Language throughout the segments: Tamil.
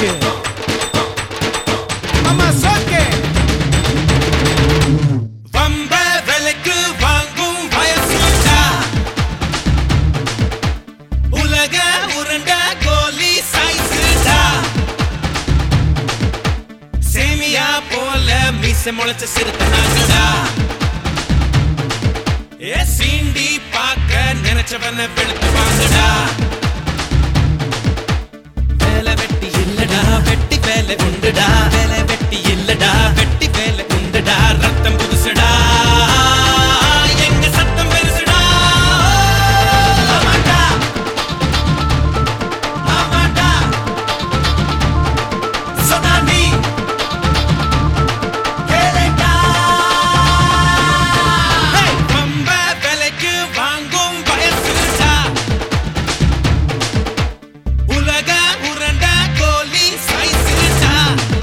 சோக்கு மாமா சோக்கு வம்ப விலைக்கு வாங்கும் வயசுடா உலக உருண்ட கோலி சைஸ்டா சேமியா போல மீச முளைச்ச சிறுத்தனாங்கடா ஏ சீண்டி பாக்க நினைச்சவன வெளுத்து வாங்கடா வேலை வெட்டி இல்லடா வெட்டி வேலை உண்டுடா வேலை வெட்டி இல்லடா வெட்டி வேலை உண்டுடா ரத்தம் புதுசுடா எங்க சத்தம் பெருசுடா ஆமாடா ஆமாடா சொன்னானி கேளடா வம்ப விலைக்கு வாங்கும் வயசுடா உலக உருண்ட கோலி சைஸ்டா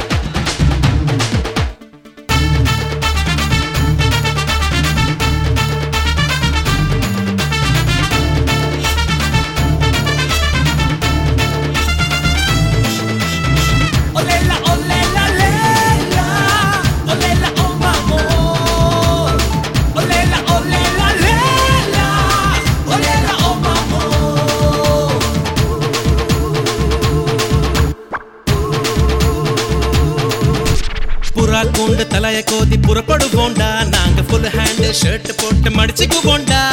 Olela olela lela Olela oh mamor Olela olela lela Olela oh mamor புறா கொண்டு தலைய கோதி புறப்படுவோண்டா நாங்க ஃபுல் ஹேண்ட் ஷர்ட் போட்டு மடிச்சுக்குவோண்டா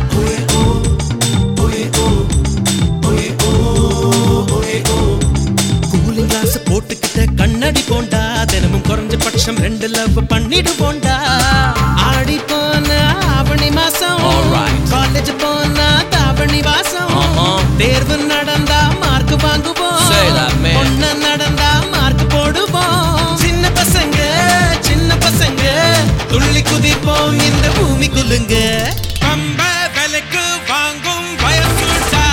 கூலிங் கிளாஸ் போட்டுக்கிட்ட கண்ணடி போண்டா தினமும் குறைஞ்சபட்சம் 2 லவ் பண்ணிடுவோண்டா ஆடி போன ஆவணி மாசம் காலேஜ் போனா தாவணி வாசம் தேர்வு நடந்தா மார்க் வாங்குவோம் ஒண்ணு நடந்தா மார்க் போடுவோம் சின்ன பசங்க துள்ளி குதிப்போம் இந்த பூமி குலுங்க பம்ப விலைக்கு வாங்கும் வயசுடா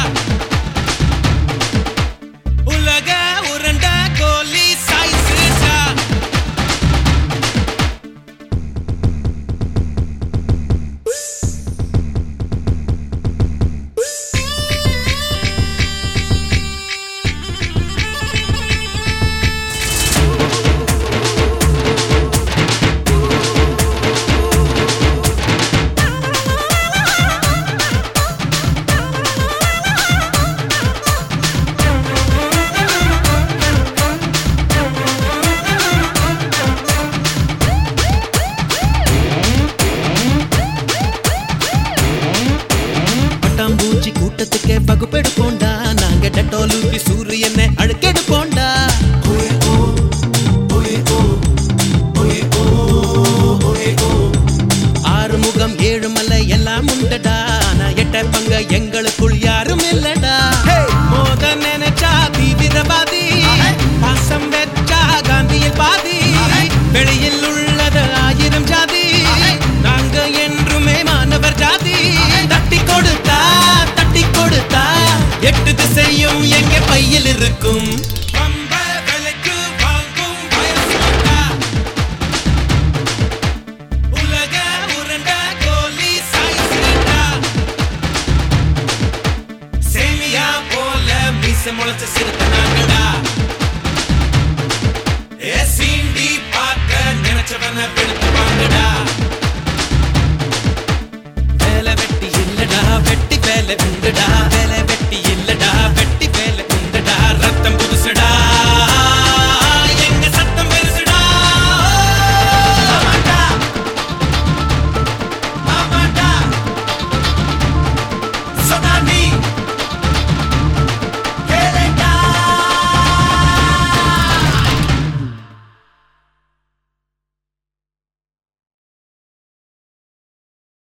உலக உருண்ட கோலி சைஸ்டா பட்டாம்பூச்சி கூட்டத்துக்கே வகுப்பெடுப்போண்டா நாங்க டெட்டோலுப்பி சூரியனை அழுக்கெடுப்போண்டா ஆறுமுகம் ஏழுமலை எல்லாம் உண்டடா ஆனா எட்ட பங்க எங்களுக்குள் யாரும் இல்லடா மோத நினைச்சா தீவிரவாதி பாசம் வெச்சா காந்தியில் பாதி வெளியில் உள்ளது 1000 ஜாதி நாங்க என்றுமே மாணவர் ஜாதி தட்டி கொடுத்தா 8 திசையும் எங்க பையில் இருக்கும் வம்ப விலைக்கு வாங்கும் வயசுடா உலக உருண்ட கோலி சைஸ்டா சேமியா போல மீச முளைச்ச சிறுத்தனாங்கடா ஏ சீண்டி பார்க்க நினைச்சவன வெளுத்து வாங்கடா